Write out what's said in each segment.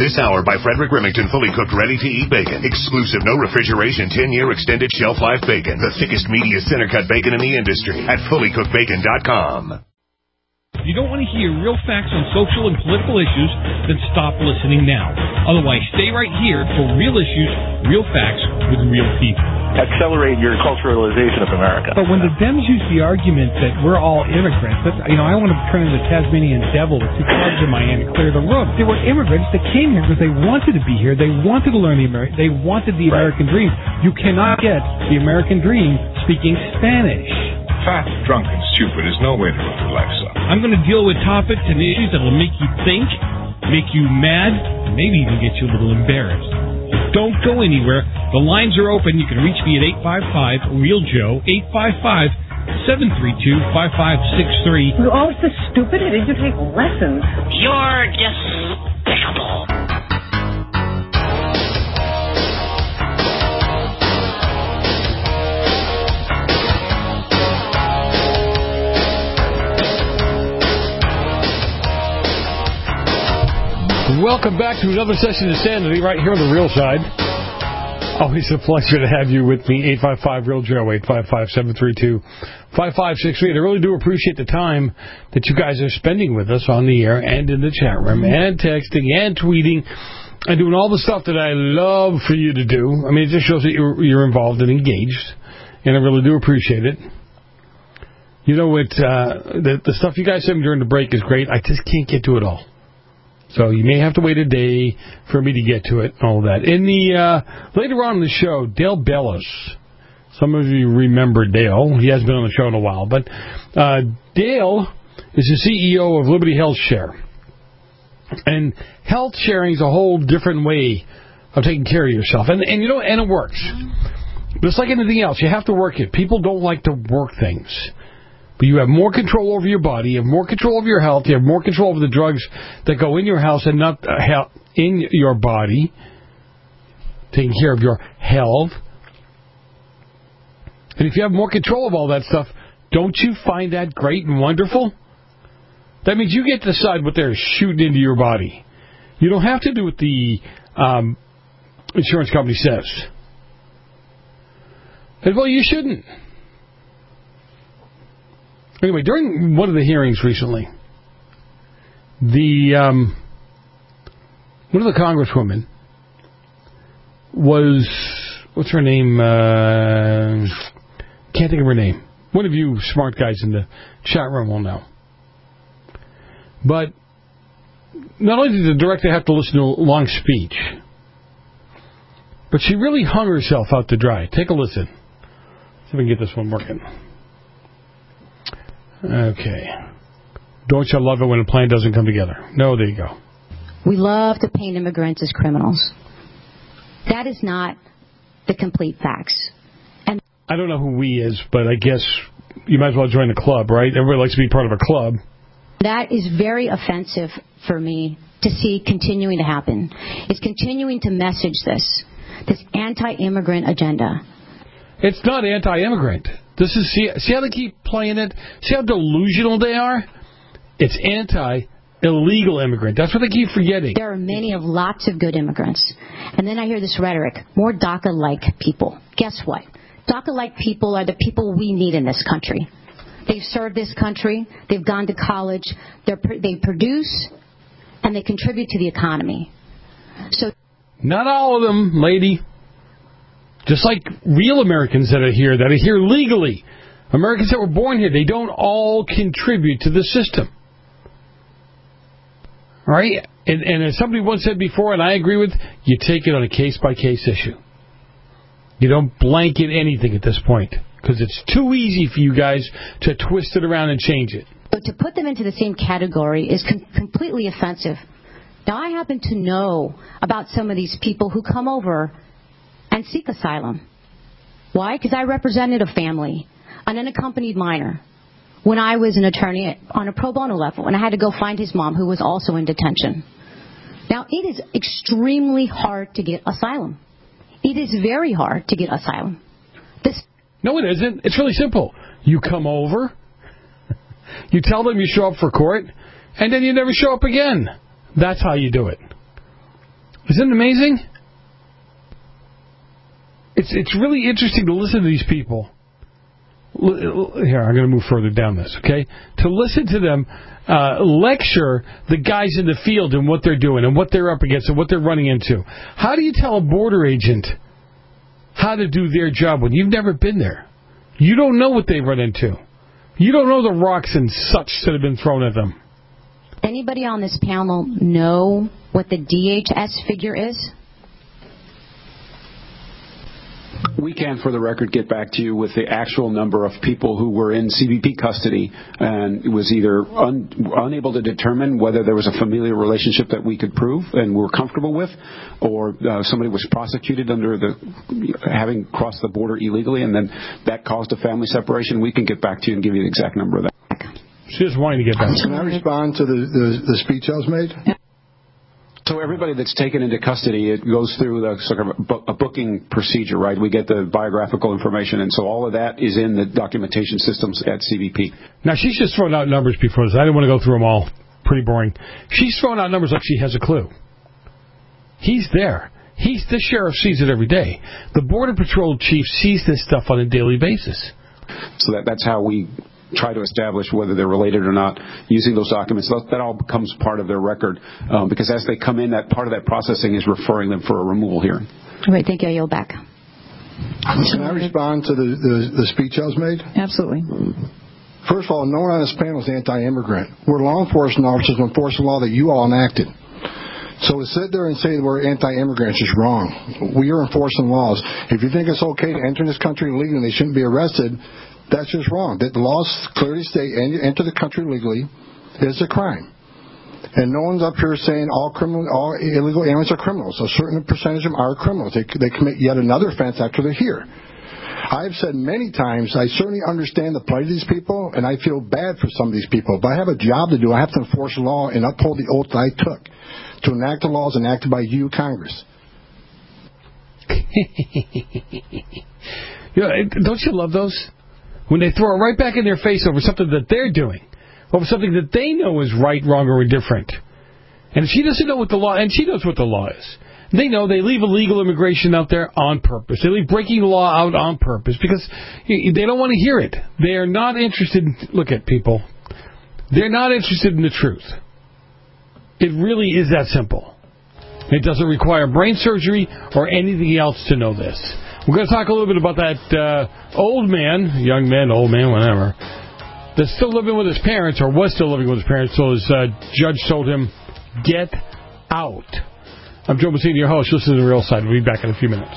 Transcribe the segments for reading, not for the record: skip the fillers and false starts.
This hour by Frederick Remington, fully cooked, ready-to-eat bacon. Exclusive, no refrigeration, 10-year extended shelf life bacon. The thickest, meatiest, center-cut bacon in the industry at fullycookedbacon.com. If you don't want to hear real facts on social and political issues, then stop listening now. Otherwise, stay right here for real issues, real facts with real people. Accelerate your culturalization of America. But when the Dems use the argument that we're all immigrants, I want to turn into the Tasmanian devil with two clubs in my hand and clear the room. They were immigrants that came here because they wanted to be here. They wanted to learn they wanted the American dream. You cannot get the American dream speaking Spanish. Fat, drunk, and stupid is no way to live your life, son. I'm going to deal with topics and issues that will make you think, make you mad, and maybe even get you a little embarrassed. Don't go anywhere. The lines are open. You can reach me at 855-REAL-JOE, 855-732-5563. You're all so stupid. Did you take lessons? You're despicable. Welcome back to another session of Sanity right here on the Real Side. Always a pleasure to have you with me. 855-REAL-JOE, 855-732-5563. I really do appreciate the time that you guys are spending with us on the air and in the chat room and texting and tweeting and doing all the stuff that I love for you to do. I mean, it just shows that you're involved and engaged, and I really do appreciate it. You know what? The stuff you guys send me during the break is great. I just can't get to it all. So you may have to wait a day for me to get to it and all that. In the later on in the show, Dale Bellis. Some of you remember Dale. He hasn't been on the show in a while. But Dale is the CEO of Liberty Health Share. And health sharing is a whole different way of taking care of yourself. And you know, and it works. But it's like anything else. You have to work it. People don't like to work things. But you have more control over your body, you have more control over your health, you have more control over the drugs that go in your house and not in your body, taking care of your health. And if you have more control of all that stuff, don't you find that great and wonderful? That means you get to decide what they're shooting into your body. You don't have to do what the insurance company says. And, well, you shouldn't. Anyway, during one of the hearings recently, one of the congresswomen was, what's her name? Can't think of her name. One of you smart guys in the chat room will know. But not only did the director have to listen to a long speech, but she really hung herself out to dry. Take a listen. See if we can get this one working. Okay. Don't you love it when a plan doesn't come together? No, there you go. We love to paint immigrants as criminals. That is not the complete facts. And I don't know who we is, but I guess you might as well join the club, right? Everybody likes to be part of a club. That is very offensive for me to see continuing to happen. It's continuing to message this anti-immigrant agenda. It's not anti-immigrant. This is see how they keep playing it? See how delusional they are? It's anti-illegal immigrant. That's what they keep forgetting. There are lots of good immigrants. And then I hear this rhetoric, more DACA-like people. Guess what? DACA-like people are the people we need in this country. They've served this country. They've gone to college. They produce, and they contribute to the economy. So, not all of them, lady. Just like real Americans that are here legally. Americans that were born here, they don't all contribute to the system. All right? And as somebody once said before, and I agree with, you take it on a case-by-case issue. You don't blanket anything at this point, because it's too easy for you guys to twist it around and change it. But to put them into the same category is completely offensive. Now, I happen to know about some of these people who come over and seek asylum. Why? Because I represented a family, an unaccompanied minor, when I was an attorney on a pro bono level, and I had to go find his mom, who was also in detention. Now, it is extremely hard to get asylum. It is very hard to get asylum. No, it isn't. It's really simple. You come over, you tell them you show up for court, and then you never show up again. That's how you do it. Isn't it amazing? It's really interesting to listen to these people. Here, I'm going to move further down this, okay? To listen to them lecture the guys in the field and what they're doing and what they're up against and what they're running into. How do you tell a border agent how to do their job when you've never been there? You don't know what they run into. You don't know the rocks and such that have been thrown at them. Anybody on this panel know what the DHS figure is? We can, for the record, get back to you with the actual number of people who were in CBP custody and was either unable to determine whether there was a familial relationship that we could prove and were comfortable with, or somebody was prosecuted under having crossed the border illegally, and then that caused a family separation. We can get back to you and give you the exact number of that. She just wanted to get back. Can I respond to the speech I was made? So everybody that's taken into custody, it goes through the sort of a booking procedure, right? We get the biographical information, and so all of that is in the documentation systems at CBP. Now, she's just throwing out numbers before this. I didn't want to go through them all. Pretty boring. She's throwing out numbers like she has a clue. He's there. The sheriff sees it every day. The Border Patrol chief sees this stuff on a daily basis. So that's how we try to establish whether they're related or not using those documents. That all becomes part of their record because as they come in, that part of that processing is referring them for a removal hearing. All right, thank you. I yield back. Can I respond to the speech I was made? Absolutely. First of all, no one on this panel is anti-immigrant. We're law enforcement officers who enforce the law that you all enacted. So to sit there and say that we're anti-immigrants is wrong. We are enforcing laws. If you think it's okay to enter this country illegally and they shouldn't be arrested, that's just wrong. The laws clearly state enter the country legally is a crime. And no one's up here saying all illegal aliens are criminals. A certain percentage of them are criminals. They commit yet another offense after they're here. I've said many times, I certainly understand the plight of these people, and I feel bad for some of these people. But I have a job to do. I have to enforce the law and uphold the oath that I took to enact the laws enacted by you, Congress. Don't you love those? When they throw it right back in their face over something that they're doing, over something that they know is right, wrong, or indifferent. And she doesn't know what the law, and she knows what the law is. They know they leave illegal immigration out there on purpose. They leave breaking the law out on purpose because they don't want to hear it. They are not interested in, look at people, they're not interested in the truth. It really is that simple. It doesn't require brain surgery or anything else to know this. We're going to talk a little bit about that old man, young man, old man, whatever, that's still living with his parents, or was still living with his parents, so his judge told him, get out. I'm Joe Messina, your host. Listen to The Real Side. We'll be back in a few minutes.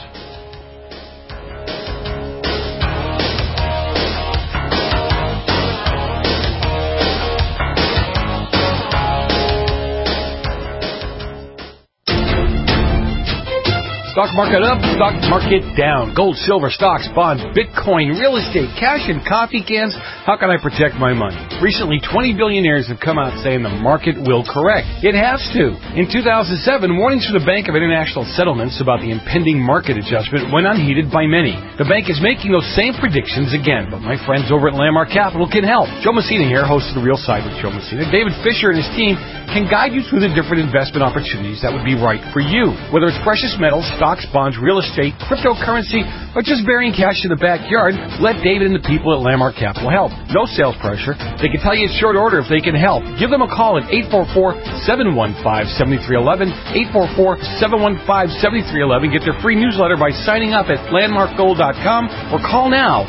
Stock market up, stock market down. Gold, silver, stocks, bonds, Bitcoin, real estate, cash, and coffee cans. How can I protect my money? Recently, 20 billionaires have come out saying the market will correct. It has to. In 2007, warnings from the Bank of International Settlements about the impending market adjustment went unheeded by many. The bank is making those same predictions again, but my friends over at Landmark Capital can help. Joe Messina here, host of The Real Side with Joe Messina. David Fisher and his team can guide you through the different investment opportunities that would be right for you. Whether it's precious metals, stocks, bonds, real estate, cryptocurrency, or just burying cash in the backyard, let David and the people at Landmark Capital help. No sales pressure. They can tell you in short order if they can help. Give them a call at 844-715-7311, 844-715-7311. Get their free newsletter by signing up at landmarkgold.com or call now,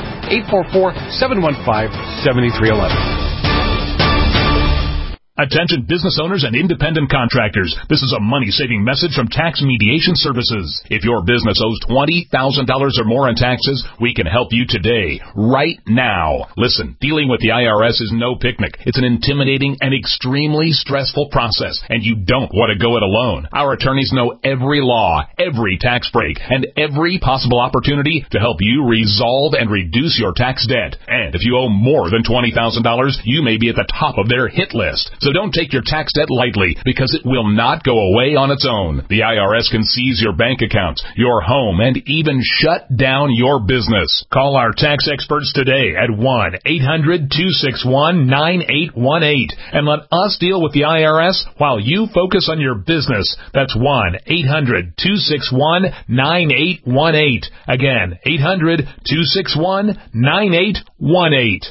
844-715-7311. Attention business owners and independent contractors. This is a money-saving message from Tax Mediation Services. If your business owes $20,000 or more in taxes, we can help you today, right now. Listen, dealing with the IRS is no picnic. It's an intimidating and extremely stressful process, and you don't want to go it alone. Our attorneys know every law, every tax break, and every possible opportunity to help you resolve and reduce your tax debt. And if you owe more than $20,000, you may be at the top of their hit list. So don't take your tax debt lightly, because it will not go away on its own. The IRS can seize your bank accounts, your home, and even shut down your business. Call our tax experts today at 1-800-261-9818 and let us deal with the IRS while you focus on your business. That's 1-800-261-9818. Again, 800-261-9818.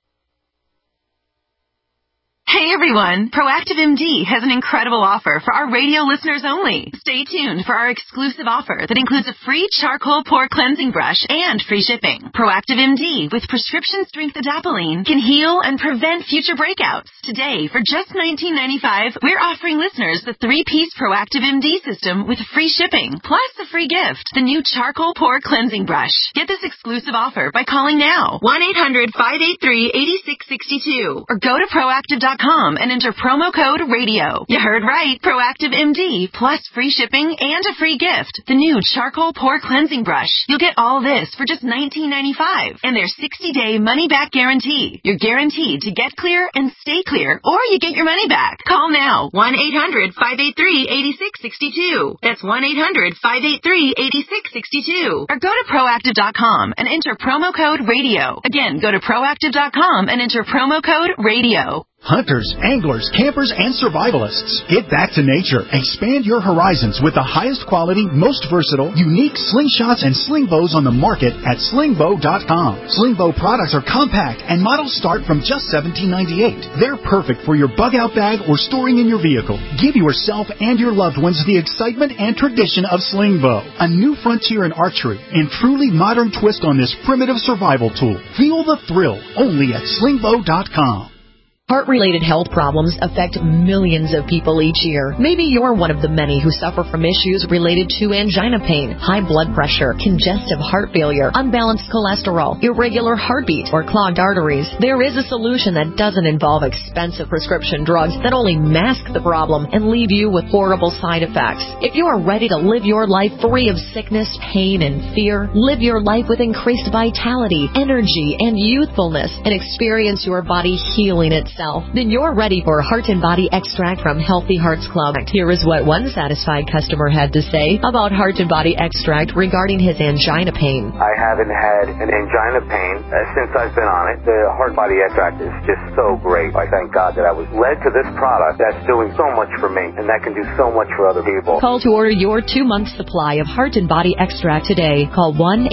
Hey everyone, Proactive MD has an incredible offer for our radio listeners only. Stay tuned for our exclusive offer that includes a free charcoal pore cleansing brush and free shipping. Proactive MD with prescription strength adapalene can heal and prevent future breakouts. Today, for just $19.95, we're offering listeners the 3-piece Proactive MD system with free shipping, plus a free gift, the new charcoal pore cleansing brush. Get this exclusive offer by calling now, 1-800-583-8662, or go to proactive.com and enter promo code RADIO. You heard right. Proactive MD plus free shipping and a free gift, the new charcoal pore cleansing brush. You'll get all this for just $19.95 and their 60-day money-back guarantee. You're guaranteed to get clear and stay clear, or you get your money back. Call now, 1-800-583-8662. That's 1-800-583-8662. Or go to proactive.com and enter promo code RADIO. Again, go to proactive.com and enter promo code RADIO. Hunters, anglers, campers, and survivalists. Get back to nature. Expand your horizons with the highest quality, most versatile, unique slingshots and sling bows on the market at slingbow.com. Slingbow products are compact and models start from just $17.98. They're perfect for your bug-out bag or storing in your vehicle. Give yourself and your loved ones the excitement and tradition of Slingbow, a new frontier in archery and truly modern twist on this primitive survival tool. Feel the thrill only at slingbow.com. Heart-related health problems affect millions of people each year. Maybe you're one of the many who suffer from issues related to angina pain, high blood pressure, congestive heart failure, unbalanced cholesterol, irregular heartbeat, or clogged arteries. There is a solution that doesn't involve expensive prescription drugs that only mask the problem and leave you with horrible side effects. If you are ready to live your life free of sickness, pain, and fear, live your life with increased vitality, energy, and youthfulness, and experience your body healing itself, then you're ready for Heart and Body Extract from Healthy Hearts Club. Here is what one satisfied customer had to say about Heart and Body Extract regarding his angina pain. I haven't had an angina pain since I've been on it. The Heart Body Extract is just so great. I thank God that I was led to this product that's doing so much for me, and that can do so much for other people. Call to order your 2-month supply of Heart and Body Extract today. Call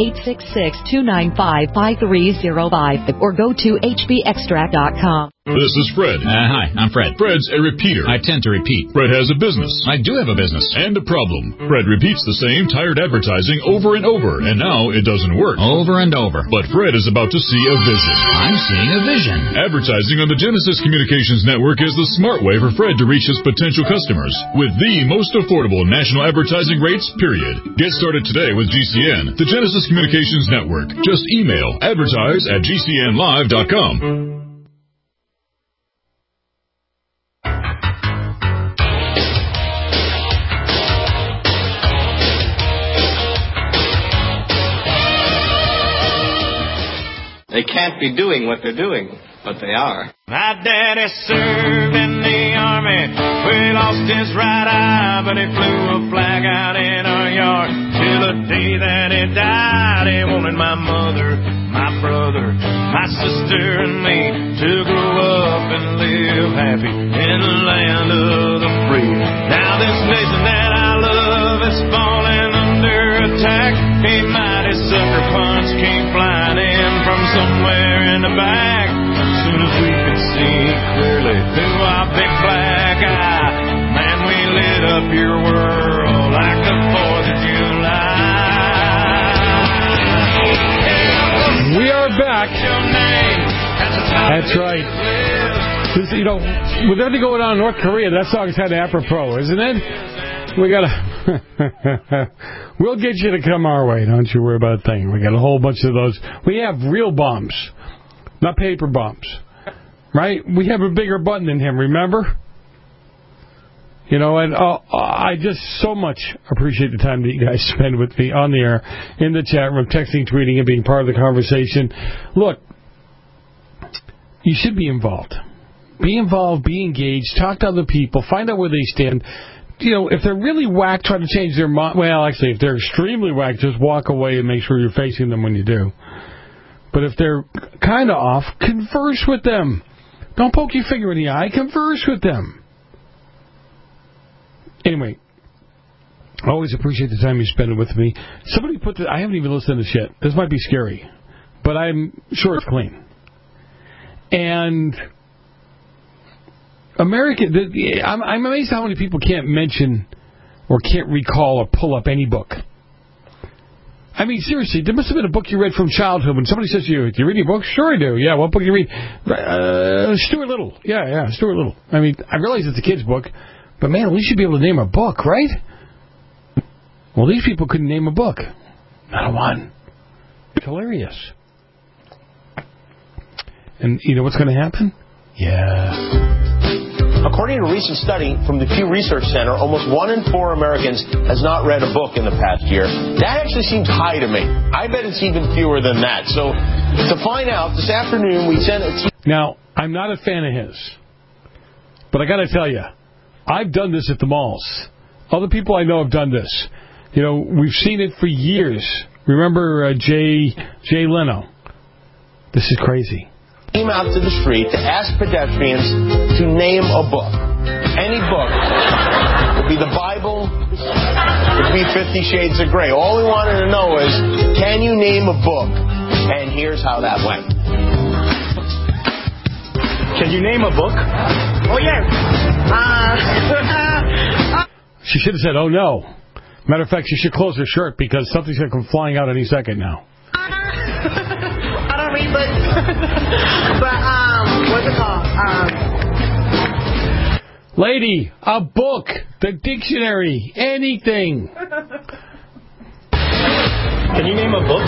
1-866-295-5305 or go to hbextract.com. This is Fred. Hi, I'm Fred. Fred's a repeater. I tend to repeat. Fred has a business. I do have a business. And a problem. Fred repeats the same tired advertising over and over, and now it doesn't work. Over and over. But Fred is about to see a vision. I'm seeing a vision. Advertising on the Genesis Communications Network is the smart way for Fred to reach his potential customers with the most affordable national advertising rates, period. Get started today with GCN, the Genesis Communications Network. Just email advertise@gcnlive.com. They can't be doing what they're doing, but they are. My daddy served in the army. We lost his right eye, but he flew a flag out in our yard. Till the day that he died, he wanted my mother, my brother, my sister, and me to grow up and live happy in the land of the free. Now this nation that I love is falling under attack. A mighty sucker punch came flying in from somewhere in the back. As soon as we could see clearly through our big black eye, man, we lit up your world like the 4th of July. We are back. That's right. This, you know, with everything going on in North Korea, that song's kind of apropos, isn't it? We gotta. We'll get you to come our way. Don't you worry about a thing. We got a whole bunch of those. We have real bombs, not paper bombs. Right? We have a bigger button than him, remember? You know, and I just so much appreciate the time that you guys spend with me on the air, in the chat room, texting, tweeting, and being part of the conversation. Look, you should be involved. Be involved, be engaged, talk to other people, find out where they stand. You know, if they're really whack, try to change their mind. Well, actually, if they're extremely whack, just walk away and make sure you're facing them when you do. But if they're kind of off, converse with them. Don't poke your finger in the eye. Converse with them. Anyway, I always appreciate the time you spend with me. Somebody put this... I haven't even listened to this yet. This might be scary, but I'm sure it's clean. And America... I'm amazed how many people can't mention or can't recall or pull up any book. I mean, seriously, there must have been a book you read from childhood. When somebody says to you, do you read any books? Sure I do. Yeah, what book do you read? Stuart Little. Yeah, Stuart Little. I mean, I realize it's a kid's book, but man, at least you'd be able to name a book, right? Well, these people couldn't name a book. Not a one. It's hilarious. And you know what's going to happen? Yeah. According to a recent study from the Pew Research Center, almost 1 in 4 Americans has not read a book in the past year. That actually seems high to me. I bet it's even fewer than that. So to find out, this afternoon we sent a... Now, I'm not a fan of his. But I got to tell you, I've done this at the malls. Other people I know have done this. You know, we've seen it for years. Remember Jay Leno? This is crazy. Came out to the street to ask pedestrians to name a book. Any book. It could be the Bible. It could be 50 Shades of Grey. All we wanted to know is, can you name a book? And here's how that went. Can you name a book? Oh, yes. She should have said, oh, no. Matter of fact, she should close her shirt because something's going to come flying out any second now. I don't read books. But, what's it called? Lady, a book, the dictionary, anything. Can you name a book?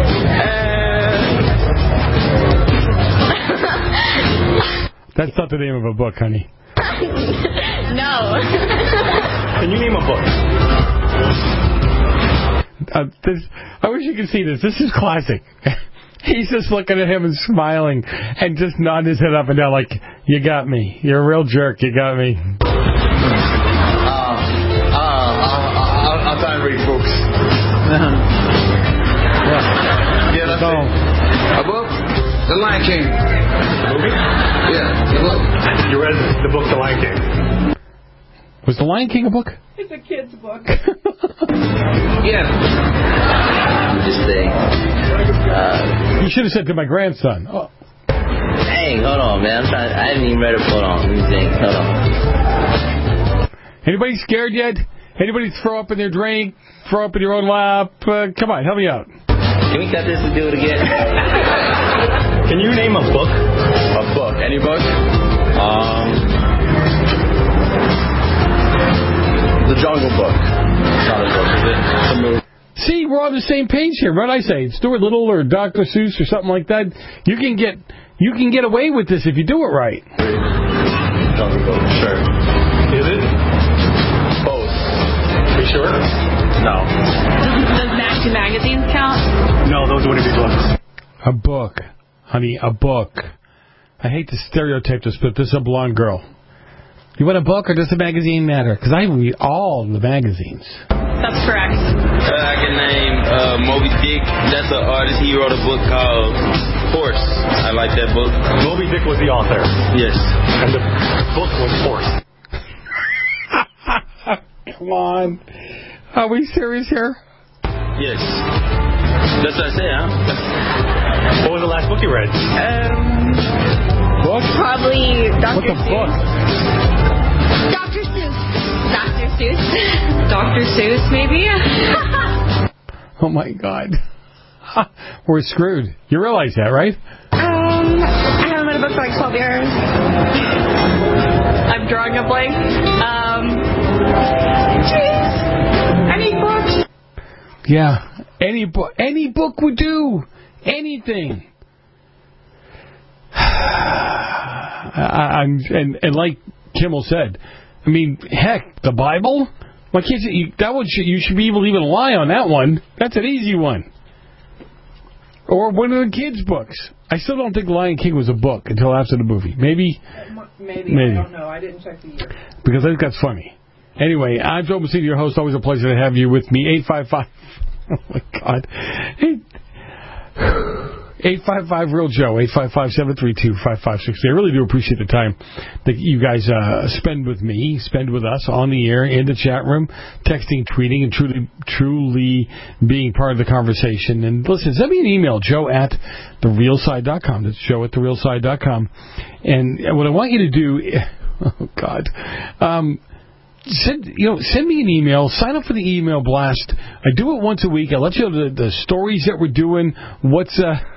That's not the name of a book, honey. No. Can you name a book? I wish you could see this. This is classic. He's just looking at him and smiling and just nodding his head up and down like, you got me. You're a real jerk. You got me. I'll try and read books. Yeah, that's it. A book? The Lion King. Movie? Yeah, the book. You read the book The Lion King. Was The Lion King a book? It's a kid's book. Yeah. Just say. You should have said to my grandson. Oh. Hey, hold on, man. I didn't even read it. Hold on. Let me think. Hold on. Anybody scared yet? Anybody throw up in their drink? Throw up in your own lap? Come on, help me out. Can we cut this and do it again? Can you name a book? A book. Any book? The Jungle Book. It's not a book, is it? It's a movie. See, we're on the same page here. What did I say? Stuart Little or Dr. Seuss or something like that. You can get away with this if you do it right. Jungle Book, sure. Is it? Both. Are you sure? No. Does Maxim magazines count? No, those wouldn't be books. A book. Honey, a book. I hate to stereotype this, but this is a blonde girl. You want a book or does the magazine matter? Because I read all the magazines. That's correct. I can name Moby Dick. That's an artist. He wrote a book called Horse. I like that book. Moby Dick was the author. Yes. And the book was Horse. Come on. Are we serious here? Yes. That's what I said, huh? What was the last book you read? Book? Probably Dr. What's a Seuss. book? Dr. Seuss. Dr. Seuss. Dr. Seuss, maybe? Oh, my God. We're screwed. You realize that, right? I haven't read a book for like 12 years. I'm drawing a blank. Jeez. Any book? Yeah. Any book would do. Anything. And like Kimmel said, I mean, heck, the Bible? Why can't you? You should be able to even lie on that one. That's an easy one. Or one of the kids' books. I still don't think Lion King was a book until after the movie. Maybe. Maybe. I don't know. I didn't check the year. Because I think that's funny. Anyway, I'm Joe Messina, your host. Always a pleasure to have you with me. 855. Oh, my God. 855-REAL-JOE, 855-732-5560. I really do appreciate the time that you guys spend with me, spend with us on the air, in the chat room, texting, tweeting, and truly being part of the conversation. And listen, send me an email, joe@therealside.com. That's joe@therealside.com. And what I want you to do, oh, God, send me an email. Sign up for the email blast. I do it once a week. I let you know the stories that we're doing. What's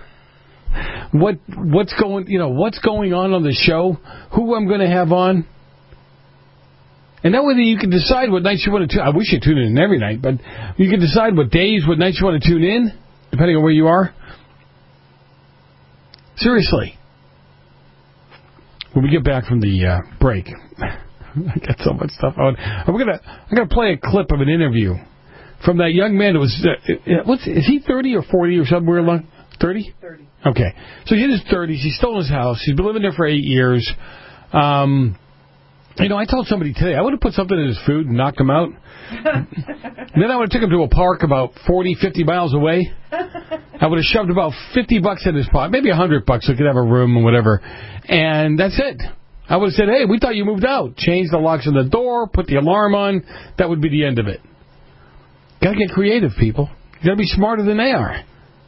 going on the show? Who I'm going to have on, and that way you can decide what nights you want to tune. I wish you tuned in every night, but you can decide what days, what nights you want to tune in, depending on where you are. Seriously, when we get back from the break. I got so much stuff on. I'm gonna play a clip of an interview from that young man who was is he 30 or 40 or somewhere along 30? 30. Okay, so he's in his 30s. He's still in his house. He's been living there for 8 years. I told somebody today I would have put something in his food and knocked him out. Then I would have took him to a park about 40, 50 miles away. I would have shoved about $50 in his pocket, maybe $100 so he could have a room or whatever, and that's it. I would have said, hey, we thought you moved out. Change the locks on the door, put the alarm on. That would be the end of it. Got to get creative, people. You got to be smarter than they are.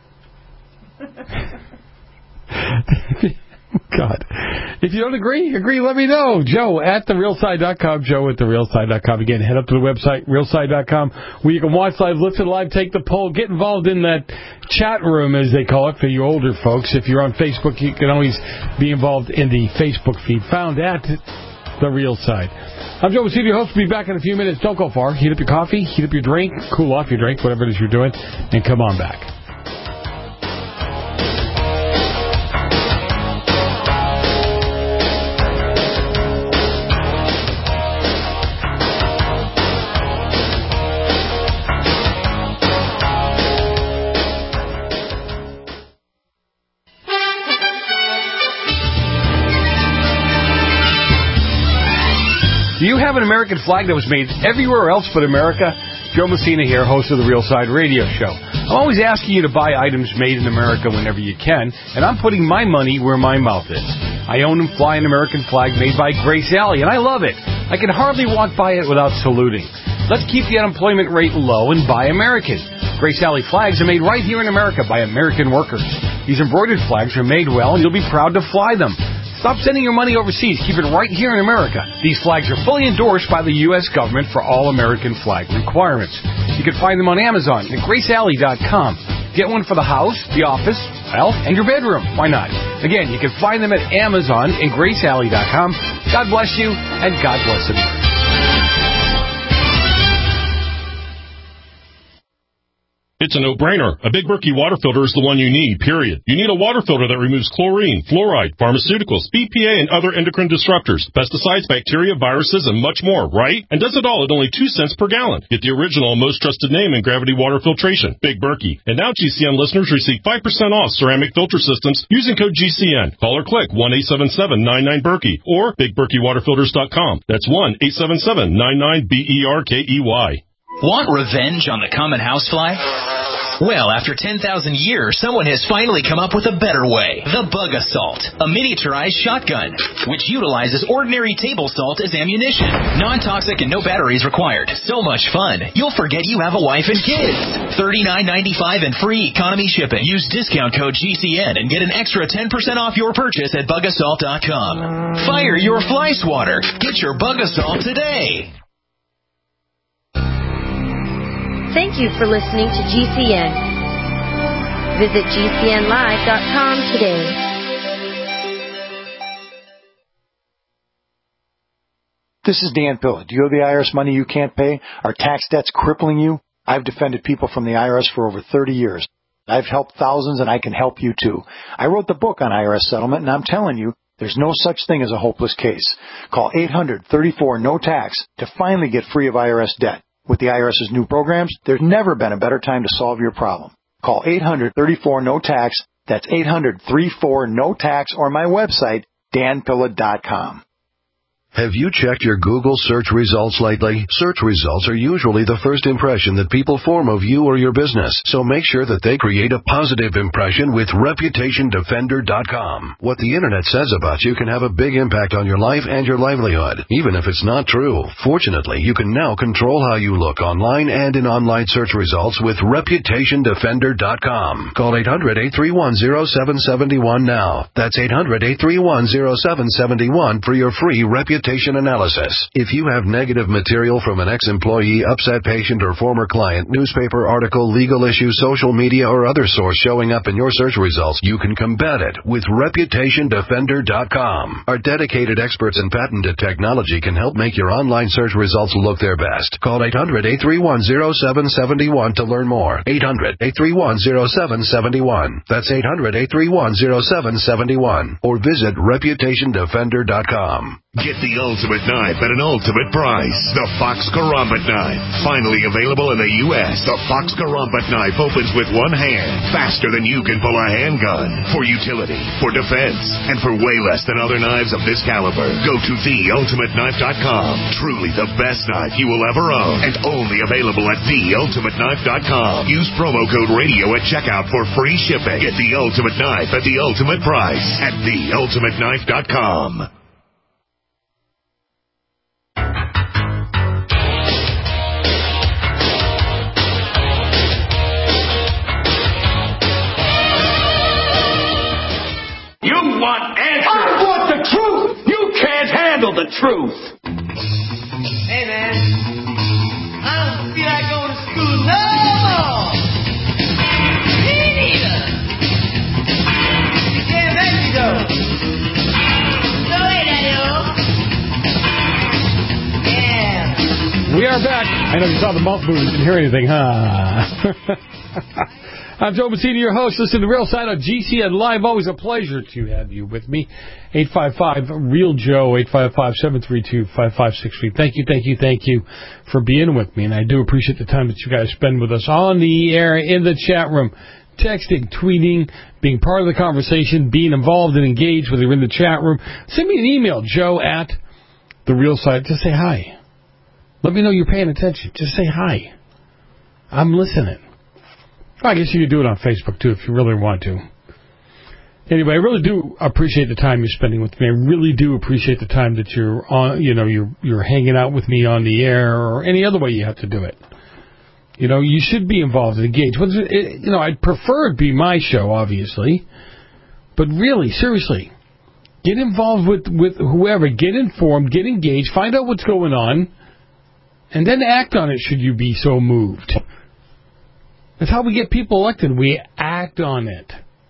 God. If you don't agree, let me know. Joe@therealside.com. Joe@therealside.com. Again, head up to the website, realside.com, where you can watch live, listen live, take the poll, get involved in that chat room, as they call it, for you older folks. If you're on Facebook, you can always be involved in the Facebook feed, found at The Real Side. I'm Joe Messina, your host. We'll be back in a few minutes. Don't go far. Heat up your coffee, heat up your drink, cool off your drink, whatever it is you're doing, and come on back. Do you have an American flag that was made everywhere else but America? Joe Messina here, host of the Real Side Radio Show. I'm always asking you to buy items made in America whenever you can, and I'm putting my money where my mouth is. I own and fly an American flag made by Grace Alley, and I love it. I can hardly walk by it without saluting. Let's keep the unemployment rate low and buy American. Grace Alley flags are made right here in America by American workers. These embroidered flags are made well, and you'll be proud to fly them. Stop sending your money overseas. Keep it right here in America. These flags are fully endorsed by the U.S. government for all American flag requirements. You can find them on Amazon and GraceAlley.com. Get one for the house, the office, well, and your bedroom. Why not? Again, you can find them at Amazon and GraceAlley.com. God bless you, and God bless America. It's a no-brainer. A Big Berkey water filter is the one you need, period. You need a water filter that removes chlorine, fluoride, pharmaceuticals, BPA, and other endocrine disruptors, pesticides, bacteria, viruses, and much more, right? And does it all at only 2 cents per gallon. Get the original and most trusted name in gravity water filtration, Big Berkey. And now GCN listeners receive 5% off ceramic filter systems using code GCN. Call or click 1-877-99-BERKEY or BigBerkeyWaterFilters.com. That's 1-877-99-BERKEY. Want revenge on the common housefly? Well, after 10,000 years, someone has finally come up with a better way. The Bug Assault, a miniaturized shotgun, which utilizes ordinary table salt as ammunition. Non-toxic and no batteries required. So much fun, you'll forget you have a wife and kids. $39.95 and free economy shipping. Use discount code GCN and get an extra 10% off your purchase at BugAssault.com. Fire your fly swatter. Get your Bug Assault today. Thank you for listening to GCN. Visit GCNlive.com today. This is Dan Pilla. Do you owe the IRS money you can't pay? Are tax debts crippling you? I've defended people from the IRS for over 30 years. I've helped thousands, and I can help you too. I wrote the book on IRS settlement, and I'm telling you, there's no such thing as a hopeless case. Call 800-34-NO-TAX to finally get free of IRS debt. With the IRS's new programs, there's never been a better time to solve your problem. Call 800-34-NO-TAX. That's 800-34-NO-TAX, or my website, danpilla.com. Have you checked your Google search results lately? Search results are usually the first impression that people form of you or your business, so make sure that they create a positive impression with ReputationDefender.com. What the Internet says about you can have a big impact on your life and your livelihood, even if it's not true. Fortunately, you can now control how you look online and in online search results with ReputationDefender.com. Call 800-831-0771 now. That's 800-831-0771 for your free reputation analysis. If you have negative material from an ex-employee, upset patient, or former client, newspaper article, legal issue, social media, or other source showing up in your search results, you can combat it with ReputationDefender.com. Our dedicated experts in patented technology can help make your online search results look their best. Call 800-831-0771 to learn more. 800-831-0771. That's 800-831-0771. Or visit ReputationDefender.com. Get the ultimate knife at an ultimate price. The Fox Karambit knife. Finally available in the U.S., the Fox Karambit knife opens with one hand, faster than you can pull a handgun. For utility, for defense, and for way less than other knives of this caliber. Go to theultimateknife.com. Truly the best knife you will ever own, and only available at theultimateknife.com. Use promo code radio at checkout for free shipping. Get the ultimate knife at the ultimate price at theultimateknife.com. The truth. Hey, man. I don't feel like going to school no more. Me neither. You can't make me go. No way, Daddy-o. Yeah. We are back. I know you saw the mouth movement, didn't hear anything, huh? I'm Joe Massini, your host. Listen to the Real Side on GCN Live. Always a pleasure to have you with me. 855-REAL-JOE, 855-732-5563. Thank you for being with me. And I do appreciate the time that you guys spend with us on the air, in the chat room, texting, tweeting, being part of the conversation, being involved and engaged, whether you're in the chat room. Send me an email, joe@therealside. Just say hi. Let me know you're paying attention. Just say hi. I'm listening. I guess you could do it on Facebook, too, if you really want to. Anyway, I really do appreciate the time you're spending with me. I really do appreciate the time that you're on, you're hanging out with me on the air or any other way you have to do it. You should be involved and engaged. I'd prefer it be my show, obviously. But really, seriously, get involved with whoever. Get informed, get engaged, find out what's going on, and then act on it should you be so moved. That's how we get people elected. We act on it.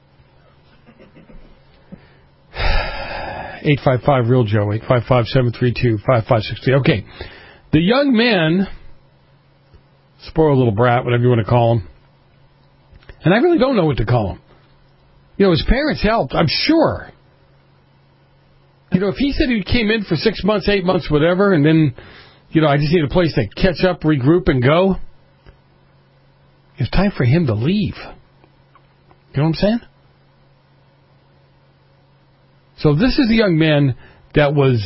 855-REAL-JOE, 855-732-5563. Okay. The young man, spoiled little brat, whatever you want to call him, and I really don't know what to call him. His parents helped, I'm sure. If he said he came in for 6 months, 8 months, whatever, and then, I just need a place to catch up, regroup, and go, it's time for him to leave. You know what I'm saying? So this is the young man that was,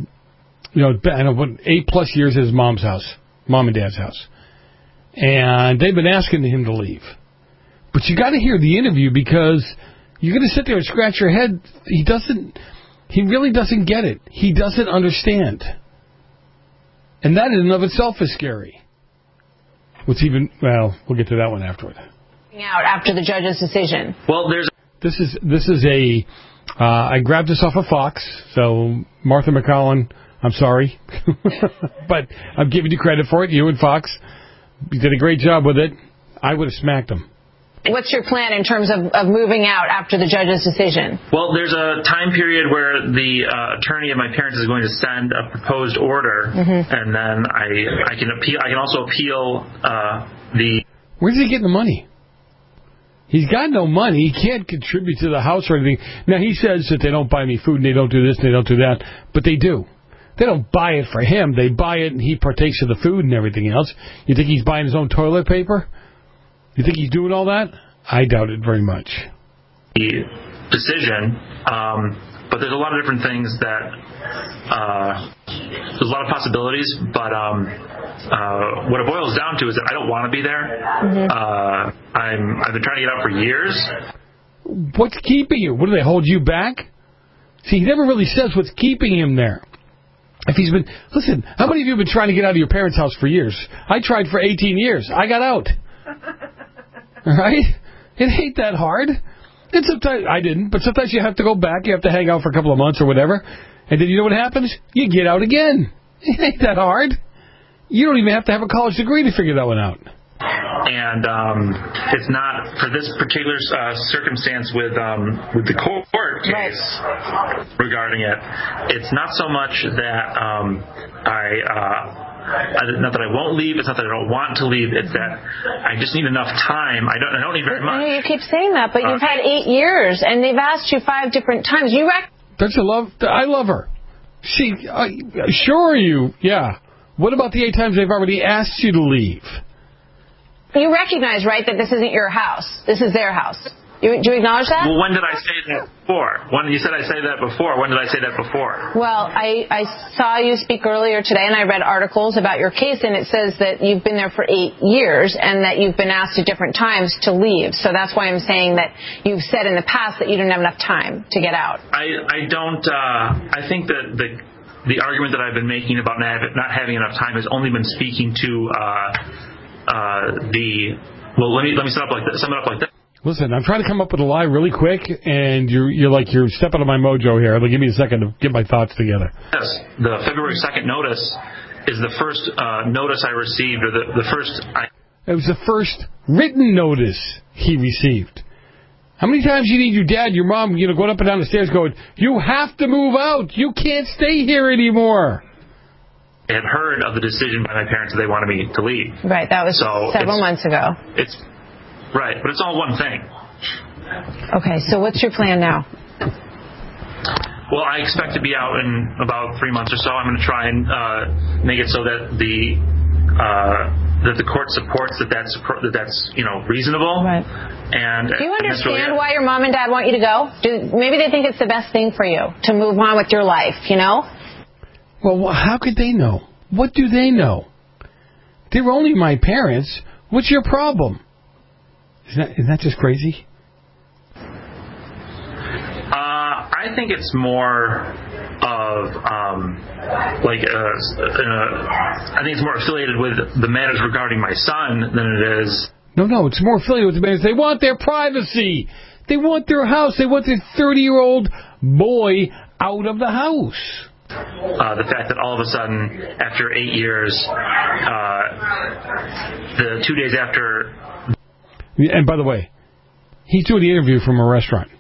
8+ years at his mom and dad's house. And they've been asking him to leave. But you got to hear the interview because you're going to sit there and scratch your head. He really doesn't get it. He doesn't understand. And that in and of itself is scary. We'll get to that one afterward. Out after the judge's decision. Well, this is I grabbed this off of Fox, so Martha McCollum, I'm sorry. But I'm giving you credit for it, you and Fox. You did a great job with it. I would have smacked him. What's your plan in terms of moving out after the judge's decision? Well, there's a time period where the attorney of my parents is going to send a proposed order, and then I can appeal. I can also appeal the. Where's he getting the money? He's got no money. He can't contribute to the house or anything. Now, he says that they don't buy me food and they don't do this and they don't do that, but they do. They don't buy it for him. They buy it and he partakes of the food and everything else. You think he's buying his own toilet paper? You think he's doing all that? I doubt it very much. The decision, but there's a lot of different things that there's a lot of possibilities. But what it boils down to is that I don't want to be there. I've been trying to get out for years. What's keeping you? What do they hold you back? See, he never really says what's keeping him there. If he's been, listen, how many of you have been trying to get out of your parents' house for years? I tried for 18 years. I got out. Right? It ain't that hard. And sometimes, I didn't, but sometimes you have to go back. You have to hang out for a couple of months or whatever. And then you know what happens? You get out again. It ain't that hard. You don't even have to have a college degree to figure that one out. And it's not for this particular circumstance with the court case regarding it. It's not so much that not that I won't leave. It's not that I don't want to leave. It's that I just need enough time. I don't need very much. You keep saying that, but you've had 8 years, and they've asked you 5 different times. Don't you love? I love her. She, sure you, yeah. What about the 8 times they've already asked you to leave? You recognize, right, that this isn't your house. This is their house. Do you acknowledge that? Well, when did I say that before? When you said I say that before, when did I say that before? Well, I saw you speak earlier today, and I read articles about your case, and it says that you've been there for 8 years and that you've been asked at different times to leave. So that's why I'm saying that you've said in the past that you didn't have enough time to get out. I don't. I think that the argument that I've been making about not having enough time has only been speaking to well, let me sum it up like this. Listen, I'm trying to come up with a lie really quick, and you're stepping on my mojo here. Give me a second to get my thoughts together. Yes, the February 2nd notice is the first notice I received, or the first. It was the first written notice he received. How many times do you need your dad, your mom, going up and down the stairs going, "You have to move out. You can't stay here anymore." I had heard of the decision by my parents that they wanted me to leave. Right, that was several months ago. It's right, but it's all one thing. Okay, so what's your plan now? Well, I expect to be out in about 3 months or so. I'm going to try and make it so that the court supports that's reasonable. Right. And do you understand why your mom and dad want you to go? Maybe they think it's the best thing for you to move on with your life. Well, how could they know? What do they know? They're only my parents. What's your problem? Isn't that just crazy? I think it's more of I think it's more affiliated with the matters regarding my son than it is. No, it's more affiliated with the matters. They want their privacy. They want their house. They want their 30-year-old boy out of the house. The fact that all of a sudden, after 8 years, the 2 days after... And by the way, he's doing the interview from a restaurant.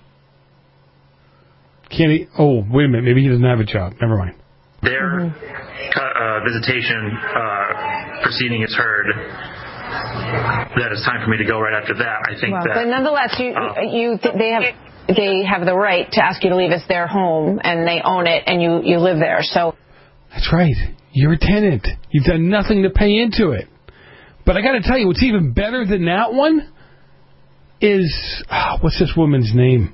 Can't he? Oh, wait a minute. Maybe he doesn't have a job. Never mind. Their visitation proceeding is heard. That it's time for me to go right after that. I think that... But nonetheless, they have the right to ask you to leave. It's their home, and they own it, and you live there. So that's right. You're a tenant. You've done nothing to pay into it. But I got to tell you, what's even better than that one is... what's this woman's name?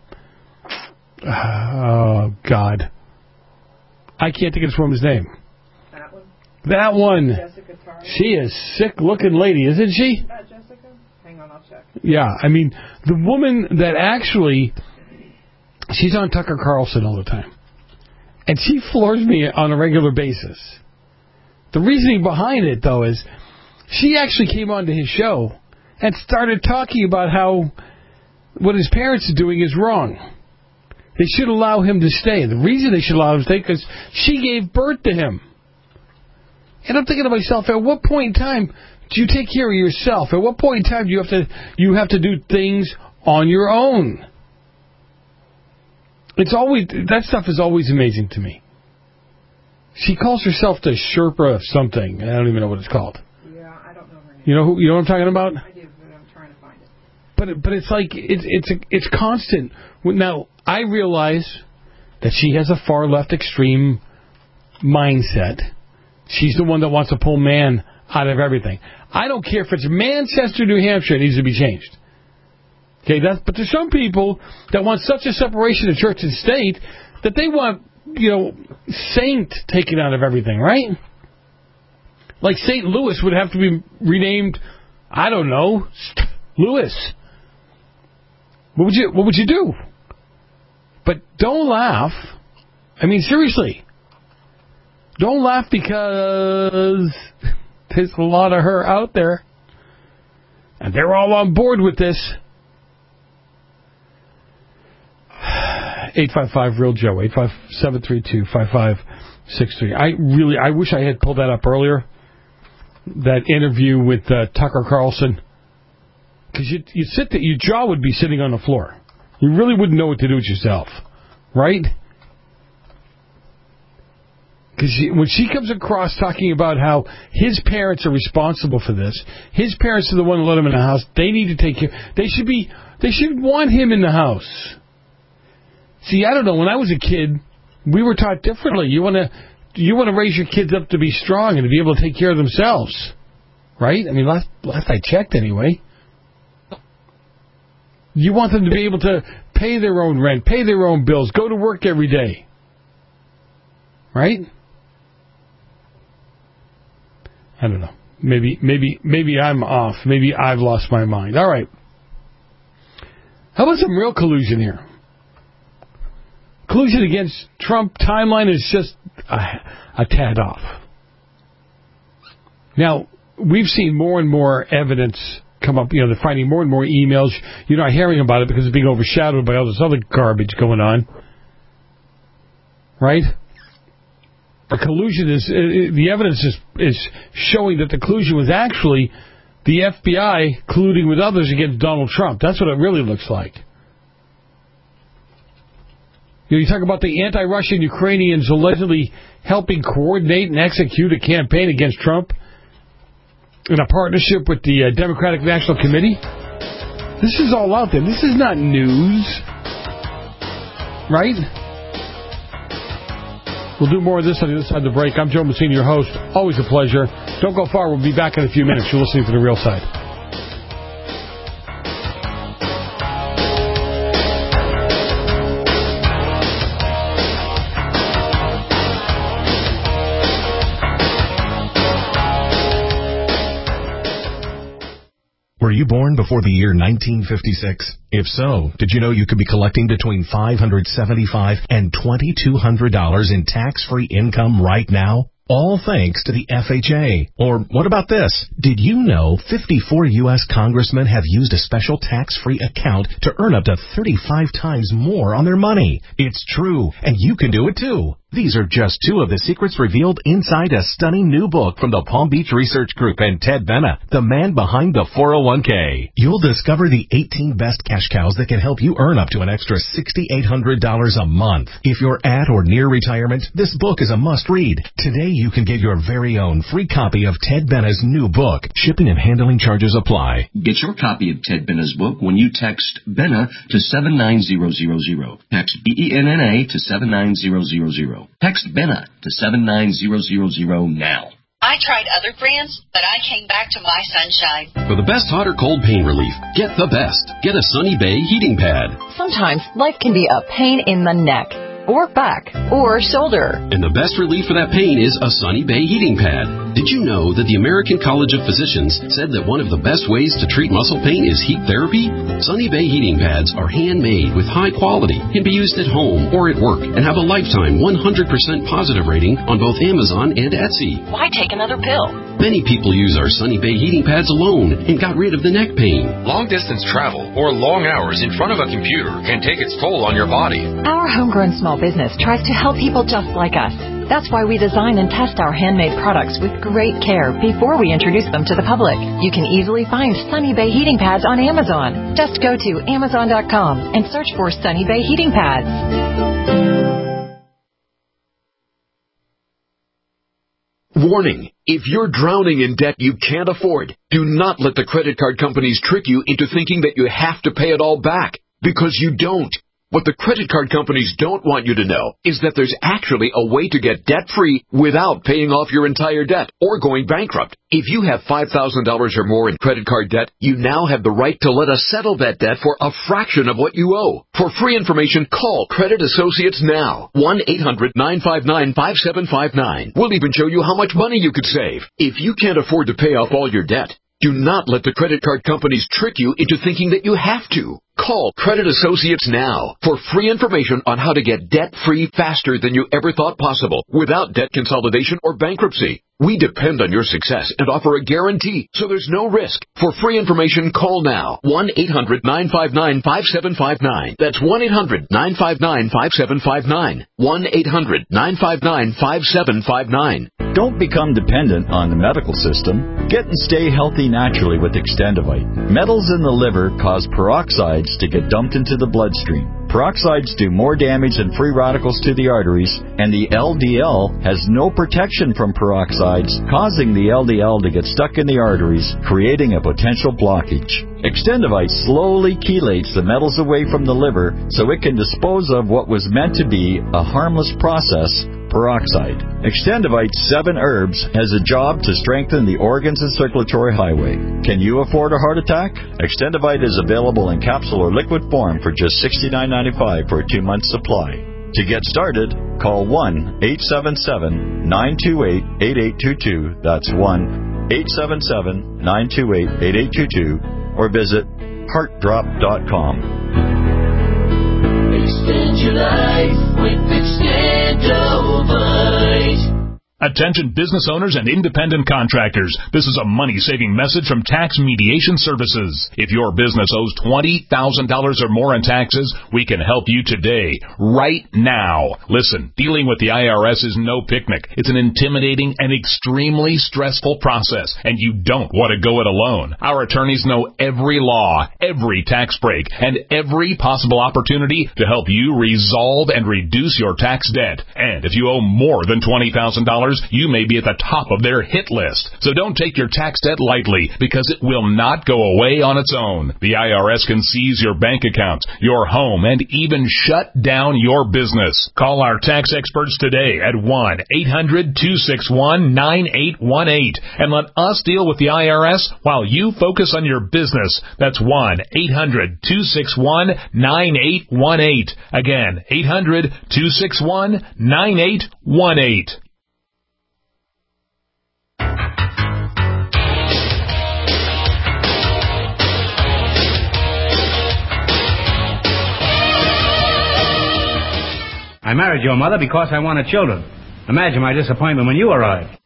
Oh, God. I can't think of this woman's name. That one? That one. Jessica Tarr. She is a sick-looking lady, isn't she? Is that Jessica? Hang on, I'll check. Yeah, I mean, the woman that actually... She's on Tucker Carlson all the time. And she floors me on a regular basis. The reasoning behind it, though, is she actually came onto his show and started talking about how what his parents are doing is wrong. They should allow him to stay. The reason they should allow him to stay is because she gave birth to him. And I'm thinking to myself, at what point in time do you take care of yourself? At what point in time do you have to do things on your own? That stuff is always amazing to me. She calls herself the Sherpa of something. I don't even know what it's called. Yeah, I don't know her name. You know what I'm talking about? I do, but I'm trying to find it. But it's like it's constant. Now I realize that she has a far left extreme mindset. She's the one that wants to pull man out of everything. I don't care if it's Manchester, New Hampshire. It needs to be changed. Okay, but there's some people that want such a separation of church and state that they want, saint taken out of everything, right? Like St. Louis would have to be renamed, I don't know, Louis. What would you do? But don't laugh. I mean, seriously. Don't laugh because there's a lot of her out there. And they're all on board with this. 855-REAL-JOE, 85732-5563. I wish I had pulled that up earlier. That interview with Tucker Carlson. Because you sit there, your jaw would be sitting on the floor. You really wouldn't know what to do with yourself. Right? Because when she comes across talking about how his parents are responsible for this, his parents are the one who let him in the house, they need to take care. They should want him in the house. See, I don't know. When I was a kid, we were taught differently. You want to raise your kids up to be strong and to be able to take care of themselves, right? I mean, last I checked, anyway. You want them to be able to pay their own rent, pay their own bills, go to work every day, right? I don't know. Maybe I'm off. Maybe I've lost my mind. All right. How about some real collusion here? Collusion against Trump timeline is just a tad off. Now, we've seen more and more evidence come up. They're finding more and more emails. You're not hearing about it because it's being overshadowed by all this other garbage going on. Right? The collusion the evidence is showing that the collusion was actually the FBI colluding with others against Donald Trump. That's what it really looks like. You talk about the anti-Russian Ukrainians allegedly helping coordinate and execute a campaign against Trump in a partnership with the Democratic National Committee. This is all out there. This is not news. Right? We'll do more of this on the other side of the break. I'm Joe Messina, your host. Always a pleasure. Don't go far. We'll be back in a few minutes. You're listening to The Real Side. Were you born before the year 1956? If so, did you know you could be collecting between $575 and $2,200 in tax-free income right now? All thanks to the FHA. Or what about this? Did you know 54 U.S. congressmen have used a special tax-free account to earn up to 35 times more on their money? It's true, and you can do it too. These are just two of the secrets revealed inside a stunning new book from the Palm Beach Research Group and Ted Benna, the man behind the 401k. You'll discover the 18 best cash cows that can help you earn up to an extra $6,800 a month. If you're at or near retirement, this book is a must-read. Today you can get your very own free copy of Ted Benna's new book. Shipping and handling charges apply. Get your copy of Ted Benna's book when you text Benna to 79000. Text BENNA to 79000. Text Benna to 79000 now. I tried other brands, but I came back to My Sunshine. For the best hot or cold pain relief, get the best. Get a Sunny Bay heating pad. Sometimes life can be a pain in the neck, or back, or shoulder. And the best relief for that pain is a Sunny Bay heating pad. Did you know that the American College of Physicians said that one of the best ways to treat muscle pain is heat therapy? Sunny Bay heating pads are handmade with high quality, can be used at home or at work, and have a lifetime 100% positive rating on both Amazon and Etsy. Why take another pill? Many people use our Sunny Bay heating pads alone and got rid of the neck pain. Long-distance travel or long hours in front of a computer can take its toll on your body. Our homegrown small business tries to help people just like us. That's why we design and test our handmade products with great care before we introduce them to the public. You can easily find Sunny Bay heating pads on Amazon. Just go to Amazon.com and search for Sunny Bay heating pads. Warning. If you're drowning in debt you can't afford, do not let the credit card companies trick you into thinking that you have to pay it all back, because you don't. What the credit card companies don't want you to know is that there's actually a way to get debt-free without paying off your entire debt or going bankrupt. If you have $5,000 or more in credit card debt, you now have the right to let us settle that debt for a fraction of what you owe. For free information, call Credit Associates now. 1-800-959-5759. We'll even show you how much money you could save. If you can't afford to pay off all your debt, do not let the credit card companies trick you into thinking that you have to. Call Credit Associates now for free information on how to get debt-free faster than you ever thought possible without debt consolidation or bankruptcy. We depend on your success and offer a guarantee, so there's no risk. For free information, call now. 1-800-959-5759. That's 1-800-959-5759. 1-800-959-5759. Don't become dependent on the medical system. Get and stay healthy naturally with Extendivite. Metals in the liver cause peroxides to get dumped into the bloodstream. Peroxides do more damage than free radicals to the arteries, and the LDL has no protection from peroxides, causing the LDL to get stuck in the arteries, creating a potential blockage. Extendivite slowly chelates the metals away from the liver so it can dispose of what was meant to be a harmless process, peroxide. Extendivite 7 herbs has a job to strengthen the organs and circulatory highway. Can you afford a heart attack? Extendivite is available in capsule or liquid form for just $69.95 for a 2-month supply. To get started, call 1-877-928-8822. That's 1-877-928-8822. Or visit heartdrop.com. Extend your life with Extendivite. Attention business owners and independent contractors. This is a money-saving message from Tax Mediation Services. If your business owes $20,000 or more in taxes, we can help you today, right now. Listen, dealing with the IRS is no picnic. It's an intimidating and extremely stressful process, and you don't want to go it alone. Our attorneys know every law, every tax break, and every possible opportunity to help you resolve and reduce your tax debt. And if you owe more than $20,000, you may be at the top of their hit list. So don't take your tax debt lightly, because it will not go away on its own. The IRS can seize your bank accounts, your home, and even shut down your business. Call our tax experts today at 1-800-261-9818 and let us deal with the IRS while you focus on your business. That's 1-800-261-9818. Again, 800-261-9818. I married your mother because I wanted children. Imagine my disappointment when you arrived.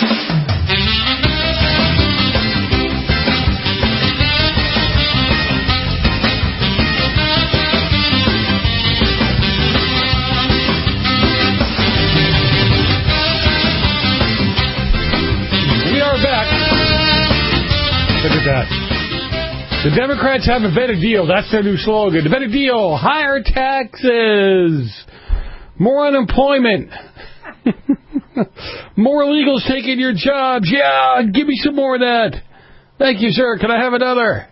We are back. Look at that. The Democrats have a better deal. That's their new slogan. The better deal. Higher taxes. More unemployment. More illegals taking your jobs. Yeah, give me some more of that. Thank you, sir. Can I have another?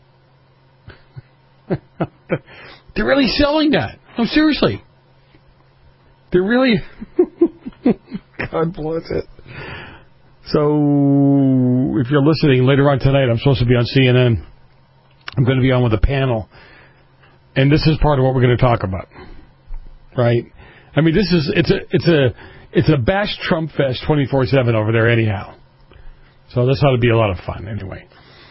They're really selling that. Oh, seriously. They're really... God bless it. So, if you're listening later on tonight, I'm supposed to be on CNN. I'm going to be on with a panel. And this is part of what we're going to talk about. Right? I mean, it's a bash Trump fest 24/7 over there anyhow. So this ought to be a lot of fun anyway.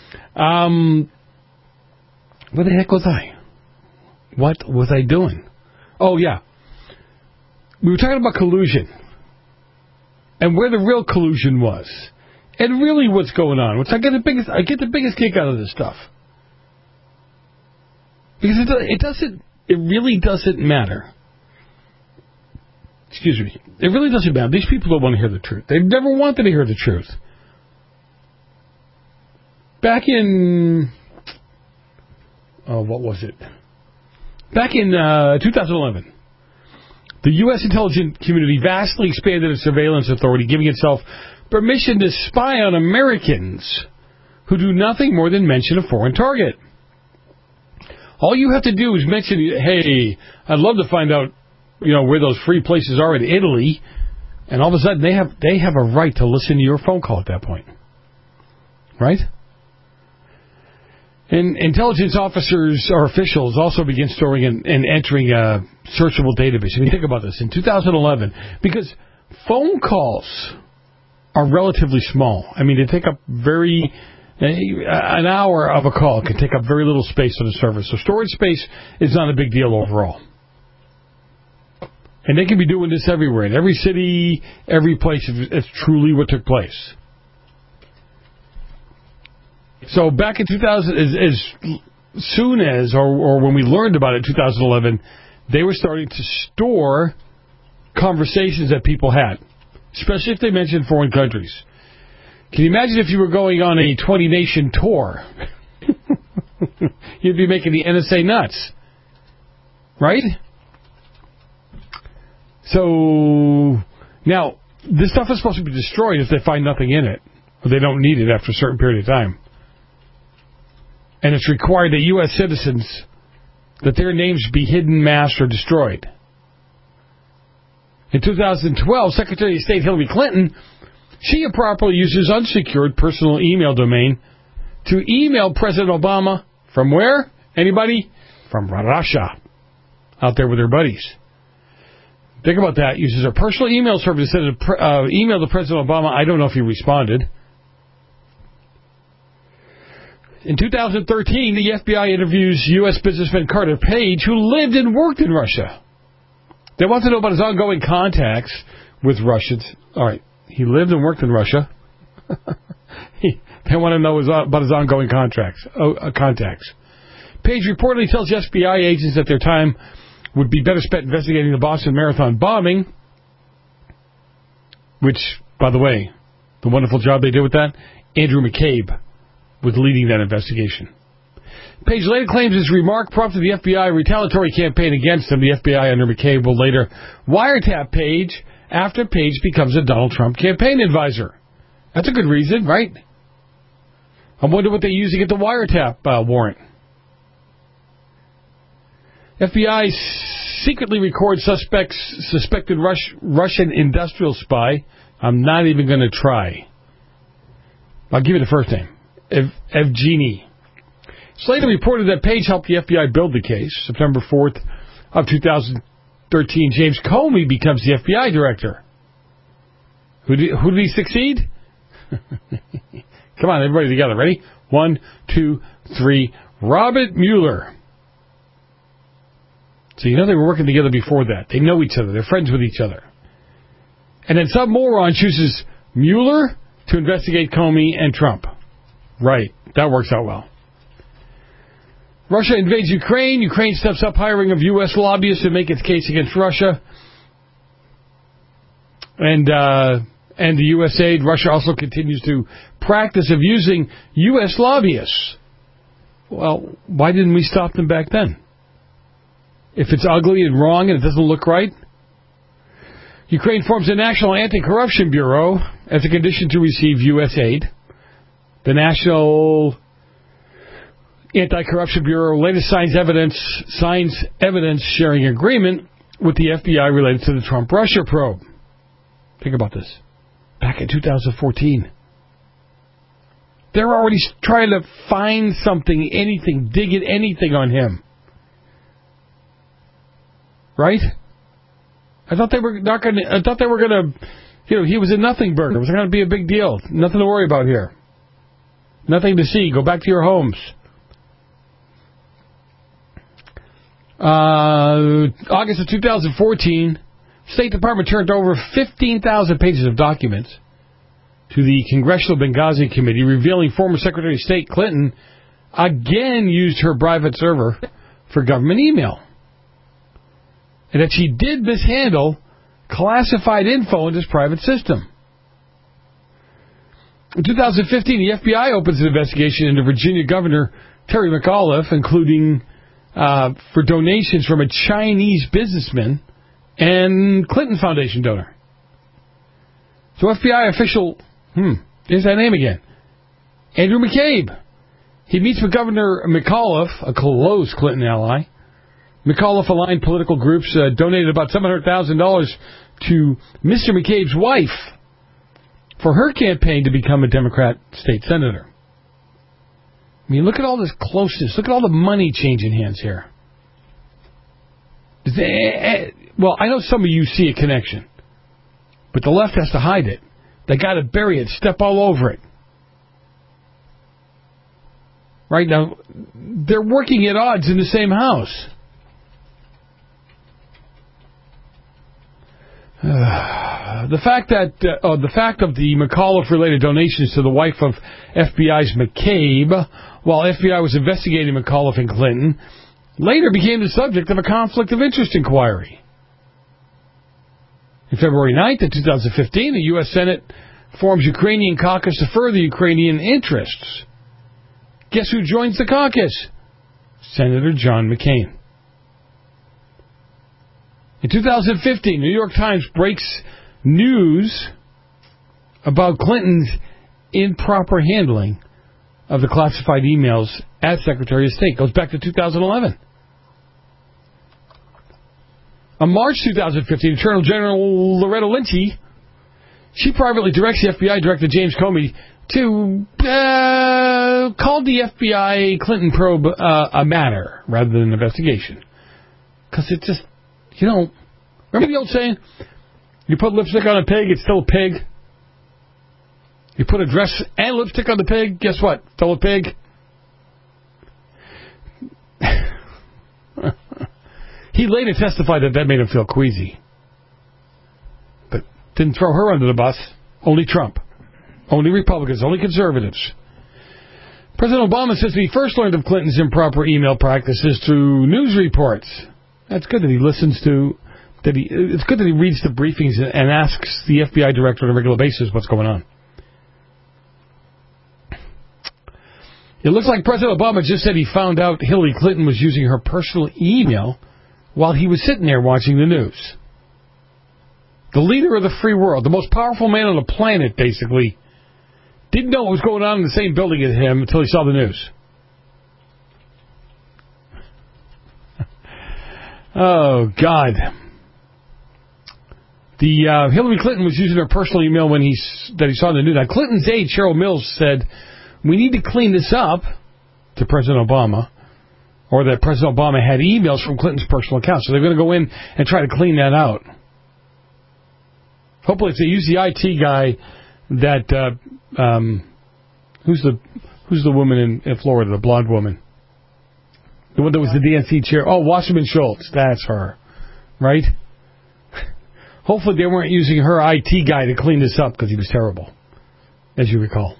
Where the heck was I? What was I doing? Oh yeah, we were talking about collusion and where the real collusion was, and really what's going on. Which I get the biggest kick out of this stuff because it really doesn't matter. Excuse me. It really doesn't matter. These people don't want to hear the truth. They've never wanted to hear the truth. Back in... Oh, what was it? Back in 2011, the U.S. intelligence community vastly expanded its surveillance authority, giving itself permission to spy on Americans who do nothing more than mention a foreign target. All you have to do is mention, hey, I'd love to find out, where those free places are in Italy, and all of a sudden they have a right to listen to your phone call at that point. Right? And intelligence officers or officials also begin storing and entering a searchable database. I mean, think about this. In 2011, because phone calls are relatively small. I mean, they take up an hour of a call can take up very little space on the server. So storage space is not a big deal overall. And they can be doing this everywhere, in every city, every place, if it's truly what took place. So back in 2000, as soon as, or when we learned about it in 2011, they were starting to store conversations that people had, especially if they mentioned foreign countries. Can you imagine if you were going on a 20-nation tour? You'd be making the NSA nuts. Right? So, now, this stuff is supposed to be destroyed if they find nothing in it, or they don't need it after a certain period of time. And it's required that U.S. citizens, that their names be hidden, masked, or destroyed. In 2012, Secretary of State Hillary Clinton, she improperly uses unsecured personal email domain to email President Obama from where? Anybody? From Russia. Out there with her buddies. Think about that. Uses her personal email service to send an email to President Obama. I don't know if he responded. In 2013, the FBI interviews U.S. businessman Carter Page, who lived and worked in Russia. They want to know about his ongoing contacts with Russians. All right, he lived and worked in Russia. They want to know about his ongoing contacts. Page reportedly tells FBI agents that their time would be better spent investigating the Boston Marathon bombing, which, by the way, the wonderful job they did with that, Andrew McCabe was leading that investigation. Page later claims his remark prompted the FBI retaliatory campaign against him. The FBI under McCabe will later wiretap Page after Page becomes a Donald Trump campaign advisor. That's a good reason, right? I wonder what they use to get the wiretap warrant. FBI secretly records suspected Russian industrial spy. I'm not even going to try. I'll give you the first name. Evgeny. Slater reported that Page helped the FBI build the case. September 4th of 2013, James Comey becomes the FBI director. Who did he succeed? Come on, everybody together. Ready? 1, 2, 3. Robert Mueller. So you know they were working together before that. They know each other. They're friends with each other. And then some moron chooses Mueller to investigate Comey and Trump. Right. That works out well. Russia invades Ukraine. Ukraine steps up hiring of U.S. lobbyists to make its case against Russia. And the U.S. aid. Russia also continues to practice of using U.S. lobbyists. Well, why didn't we stop them back then? If it's ugly and wrong and it doesn't look right. Ukraine forms a National Anti-Corruption Bureau as a condition to receive U.S. aid. The National Anti-Corruption Bureau later signs evidence sharing agreement with the FBI related to the Trump-Russia probe. Think about this. Back in 2014. They're already trying to find something, anything, dig at anything on him. Right? I thought they were going to, he was a nothing burger. It was going to be a big deal. Nothing to worry about here. Nothing to see. Go back to your homes. August of 2014, State Department turned over 15,000 pages of documents to the Congressional Benghazi Committee, revealing former Secretary of State Clinton again used her private server for government email. And that she did mishandle classified info in this private system. In 2015, the FBI opens an investigation into Virginia Governor Terry McAuliffe, including for donations from a Chinese businessman and Clinton Foundation donor. So FBI official, there's that name again, Andrew McCabe. He meets with Governor McAuliffe, a close Clinton ally. McAuliffe-aligned political groups donated about $700,000 to Mr. McCabe's wife for her campaign to become a Democrat state senator. I mean, look at all this closeness. Look at all the money changing hands here. Well, I know some of you see a connection, but the left has to hide it. They got to bury it, step all over it. Right now, they're working at odds in the same house. The fact of the McAuliffe-related donations to the wife of FBI's McCabe, while FBI was investigating McAuliffe and Clinton, later became the subject of a conflict of interest inquiry. On February 9th of 2015, the U.S. Senate forms Ukrainian caucus to further Ukrainian interests. Guess who joins the caucus? Senator John McCain. In 2015, New York Times breaks news about Clinton's improper handling of the classified emails as Secretary of State. Goes back to 2011. On March 2015, Attorney General Loretta Lynch, she privately directs the FBI Director James Comey to call the FBI Clinton probe a matter rather than an investigation. Because it just, remember the old saying? You put lipstick on a pig, it's still a pig. You put a dress and lipstick on the pig, guess what? Still a pig. He later testified that made him feel queasy. But didn't throw her under the bus. Only Trump. Only Republicans. Only conservatives. President Obama says he first learned of Clinton's improper email practices through news reports. That's good that he listens to... It's good that he reads the briefings and asks the FBI director on a regular basis what's going on. It looks like President Obama just said he found out Hillary Clinton was using her personal email while he was sitting there watching the news. The leader of the free world, the most powerful man on the planet, basically, didn't know what was going on in the same building as him until he saw the news. Oh, God. Hillary Clinton was using her personal email that he saw in the news. Now, Clinton's aide, Cheryl Mills, said, we need to clean this up to President Obama, or that President Obama had emails from Clinton's personal account. So they're going to go in and try to clean that out. Hopefully they use the IT guy that, who's the woman in Florida, the blonde woman? The one that was the DNC chair. Oh, Wasserman Schultz. That's her. Right? Hopefully they weren't using her IT guy to clean this up because he was terrible, as you recall.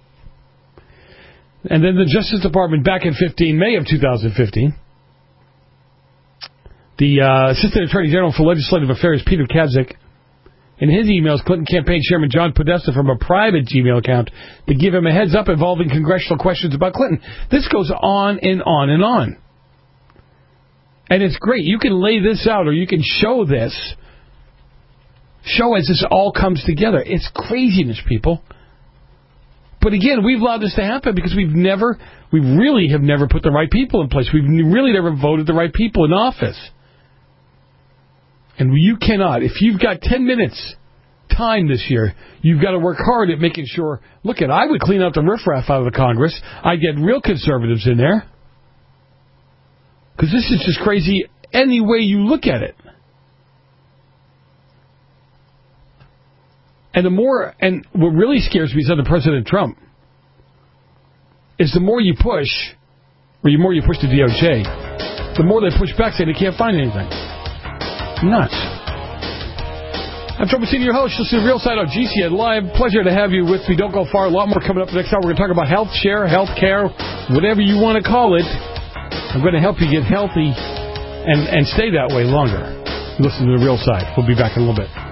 And then the Justice Department back in May of 2015, the Assistant Attorney General for Legislative Affairs, Peter Kadzik, in his emails, Clinton campaign chairman John Podesta from a private Gmail account to give him a heads up involving congressional questions about Clinton. This goes on and on and on. And it's great. You can lay this out or you can show this. Show as this all comes together. It's craziness, people. But again, we've allowed this to happen because we really have never put the right people in place. We've really never voted the right people in office. And you cannot, if you've got 10 minutes time this year, you've got to work hard at making sure, I would clean out the riffraff out of the Congress. I'd get real conservatives in there. Because this is just crazy any way you look at it. And what really scares me is under President Trump is the more you push the DOJ, the more they push back saying they can't find anything. Nuts. I'm Trouble Senior, your host. You'll see the real side on GCN Live. Pleasure to have you with me. Don't go far. A lot more coming up next hour. We're going to talk about health share, health care, whatever you want to call it. I'm going to help you get healthy and stay that way longer. Listen to the real side. We'll be back in a little bit.